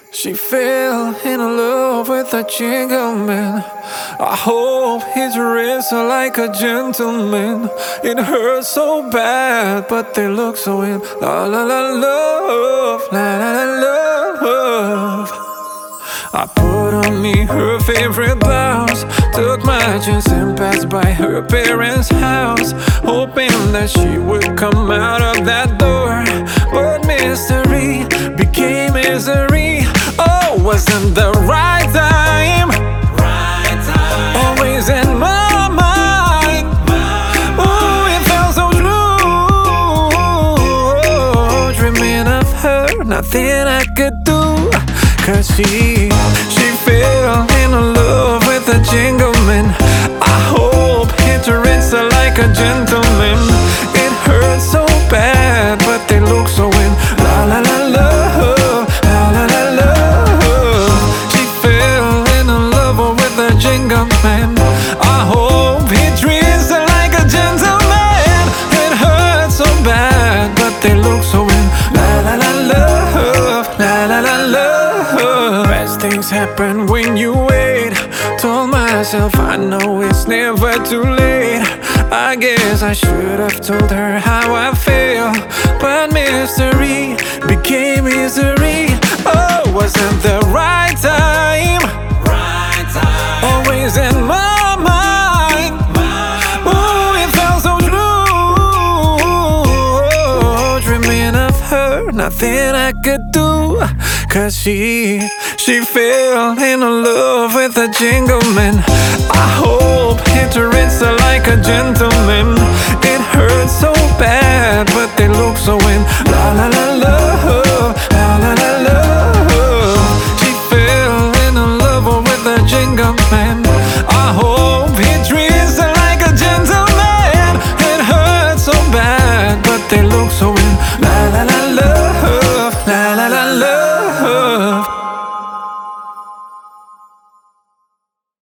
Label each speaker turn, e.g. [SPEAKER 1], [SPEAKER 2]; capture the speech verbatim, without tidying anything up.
[SPEAKER 1] She fell in love with a jingle man. I hope his wrists are like a gentleman. It hurts so bad, but they look so in. La la la love, la la la love. I put on me her favorite blouse, took my chance and passed by her parents' house, hoping that she would come out of that door. But mystery became misery. Oh, wasn't the right time, right time. Always in my mind. Oh, it felt so true. Dreaming of her, nothing I could do. Cause she, she fell in love with a jingle man. I hope he treats her like a gentleman. It hurts so bad, but they look so in. La la la love, la la la love. She fell in love with a jingle man. I hope he treats her like a gentleman. It hurts so bad, but they look so in. La la la love, la la la love. Best things happen when you wait. Told myself I know it's never too late. I guess I should have told her how I feel, but mystery became misery. Oh, wasn't the right time, right time. Always in my mind. Oh, it felt so true. Dreaming of her, nothing I could do. Cause she, she fell in love with a jingle man. I hope he treats her like a gentleman. It hurts so bad, but they look so in. La la la love, la la la love. She fell in love with a jingle man.